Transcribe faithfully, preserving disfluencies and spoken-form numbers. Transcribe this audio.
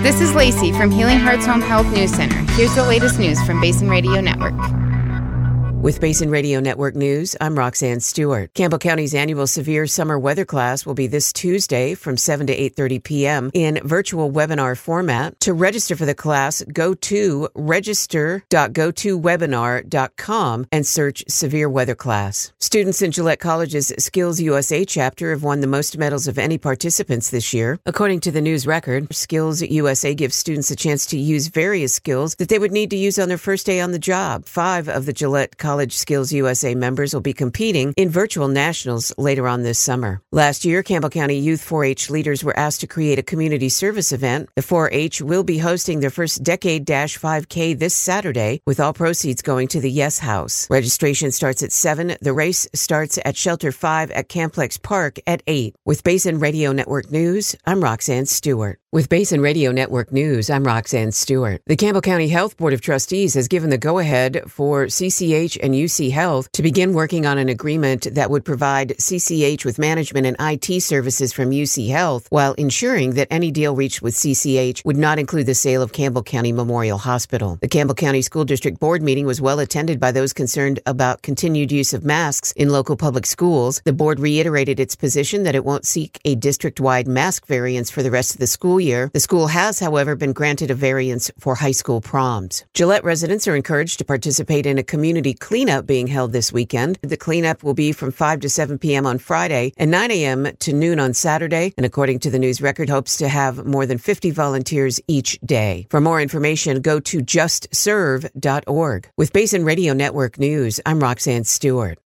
This is Lacey from Healing Hearts Home Health News Center. Here's the latest news from Basin Radio Network. With Basin Radio Network News, I'm Roxanne Stewart. Campbell County's annual severe summer weather class will be this Tuesday from seven to eight thirty p.m. in virtual webinar format. To register for the class, go to register dot go to webinar dot com and search Severe Weather Class. Students in Gillette College's Skills U S A chapter have won the most medals of any participants this year. According to the news record, Skills U S A gives students a chance to use various skills that they would need to use on their first day on the job. Five of the Gillette College College Skills U S A members will be competing in virtual nationals later on this summer. Last year, Campbell County Youth four H leaders were asked to create a community service event. The four H will be hosting their first Decade five K this Saturday, with all proceeds going to the Yes House. Registration starts at seven. The race starts at Shelter five at Camplex Park at eight. With Basin Radio Network News, I'm Roxanne Stewart. With Basin Radio Network News, I'm Roxanne Stewart. The Campbell County Health Board of Trustees has given the go-ahead for C C H and U C Health to begin working on an agreement that would provide C C H with management and I T services from U C Health, while ensuring that any deal reached with C C H would not include the sale of Campbell County Memorial Hospital. The Campbell County School District Board meeting was well attended by those concerned about continued use of masks in local public schools. The board reiterated its position that it won't seek a district-wide mask variance for the rest of the school year. The school has, however, been granted a variance for high school proms. Gillette residents are encouraged to participate in a community cleanup being held this weekend. The cleanup will be from five to seven p.m. on Friday and nine a.m. to noon on Saturday, and according to the news record, hopes to have more than fifty volunteers each day. For more information, go to just serve dot org. With Basin Radio Network News, I'm Roxanne Stewart.